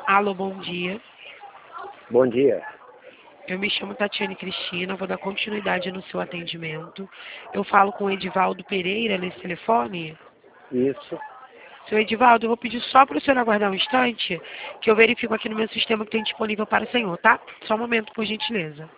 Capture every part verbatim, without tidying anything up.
Alô, bom dia. Bom dia. Eu me chamo Tatiane Cristina, vou dar continuidade no seu atendimento. Eu falo com o Edivaldo Pereira nesse telefone. Isso. Seu Edivaldo, eu vou pedir só para o senhor aguardar um instante, que eu verifico aqui no meu sistema que tem disponível para o senhor, tá? Só um momento, por gentileza.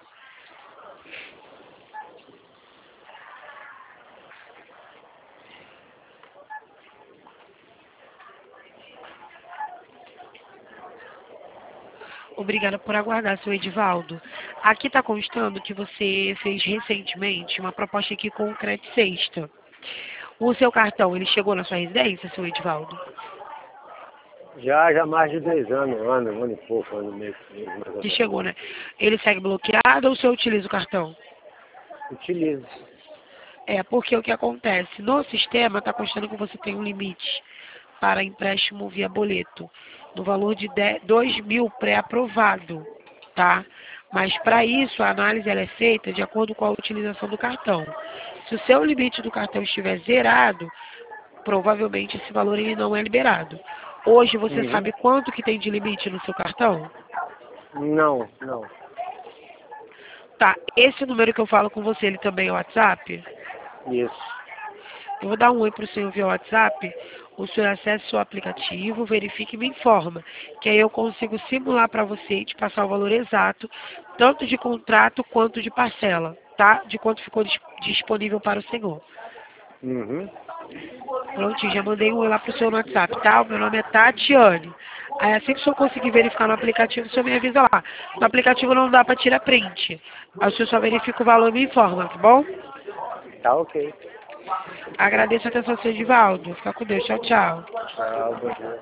Obrigada por aguardar, seu Edivaldo. Aqui está constando que você fez recentemente uma proposta aqui com o Credit Sexta. O seu cartão, ele chegou na sua residência, seu Edivaldo? Já, já há mais de dois anos, um ano, um ano e pouco, um ano e meio, mais ou Que menos. chegou, né? Ele segue bloqueado ou o senhor utiliza o cartão? Utilizo. É, porque o que acontece? No sistema está constando que você tem um limite para empréstimo via boleto, no valor de dois mil pré-aprovado, tá? Mas para isso a análise ela é feita de acordo com a utilização do cartão. Se o seu limite do cartão estiver zerado, provavelmente esse valor ele não é liberado. Hoje você Uhum. sabe quanto que tem de limite no seu cartão? Não, não. Tá, esse número que eu falo com você, ele também é o WhatsApp? Isso. Eu vou dar um oi para o senhor via WhatsApp, o senhor acessa o aplicativo, verifique e me informa, que aí eu consigo simular para você e te passar o valor exato, tanto de contrato quanto de parcela, tá? De quanto ficou dis- disponível para o senhor. Uhum. Prontinho, já mandei um oi lá pro senhor no WhatsApp, tá? O meu nome é Tatiane. Aí assim que o senhor conseguir verificar no aplicativo, o senhor me avisa lá. No aplicativo não dá para tirar print. Aí o senhor só verifica o valor e me informa, tá bom? Tá ok. Agradeço a atenção, senhor Edivaldo. Fica com Deus. Tchau, tchau. Tchau, bom dia.